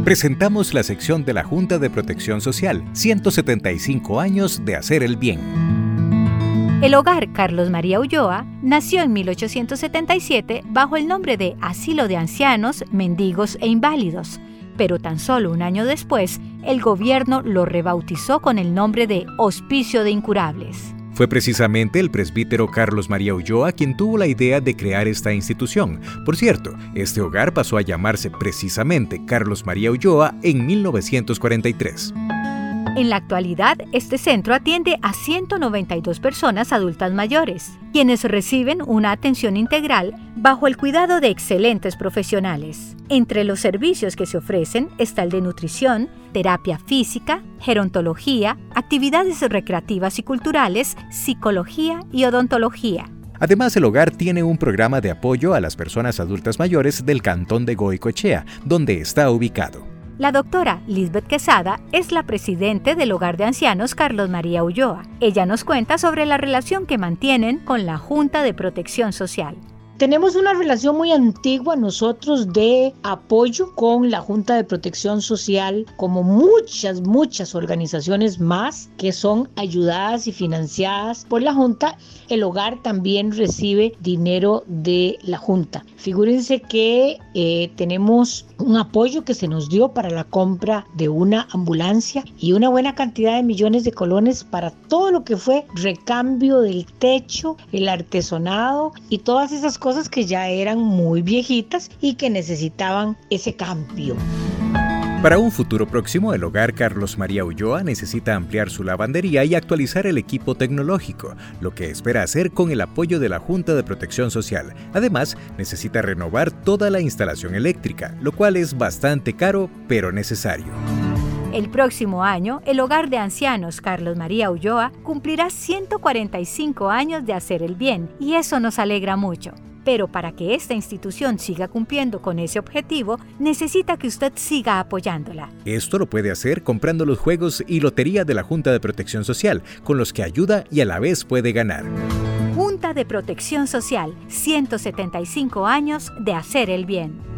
Presentamos la sección de la Junta de Protección Social, 175 años de hacer el bien. El Hogar Carlos María Ulloa nació en 1877 bajo el nombre de Asilo de Ancianos, Mendigos e Inválidos, pero tan solo un año después, el gobierno lo rebautizó con el nombre de Hospicio de Incurables. Fue precisamente el presbítero Carlos María Ulloa quien tuvo la idea de crear esta institución. Por cierto, este hogar pasó a llamarse precisamente Carlos María Ulloa en 1943. En la actualidad, este centro atiende a 192 personas adultas mayores, quienes reciben una atención integral bajo el cuidado de excelentes profesionales. Entre los servicios que se ofrecen está el de nutrición, terapia física, gerontología, actividades recreativas y culturales, psicología y odontología. Además, el hogar tiene un programa de apoyo a las personas adultas mayores del cantón de Goicoechea, donde está ubicado. La doctora Lisbeth Quesada es la presidente del Hogar de Ancianos Carlos María Ulloa. Ella nos cuenta sobre la relación que mantienen con la Junta de Protección Social. Tenemos una relación muy antigua nosotros de apoyo con la Junta de Protección Social, como muchas organizaciones más que son ayudadas y financiadas por la Junta. El hogar también recibe dinero de la Junta. Figúrense que tenemos un apoyo que se nos dio para la compra de una ambulancia y una buena cantidad de millones de colones para todo lo que fue recambio del techo, el artesonado y todas esas cosas que ya eran muy viejitas y que necesitaban ese cambio. Para un futuro próximo, el Hogar Carlos María Ulloa necesita ampliar su lavandería y actualizar el equipo tecnológico, lo que espera hacer con el apoyo de la Junta de Protección Social. Además, necesita renovar toda la instalación eléctrica, lo cual es bastante caro, pero necesario. El próximo año, el Hogar de Ancianos Carlos María Ulloa cumplirá 145 años de hacer el bien, y eso nos alegra mucho. Pero para que esta institución siga cumpliendo con ese objetivo, necesita que usted siga apoyándola. Esto lo puede hacer comprando los juegos y lotería de la Junta de Protección Social, con los que ayuda y a la vez puede ganar. Junta de Protección Social, 175 años de hacer el bien.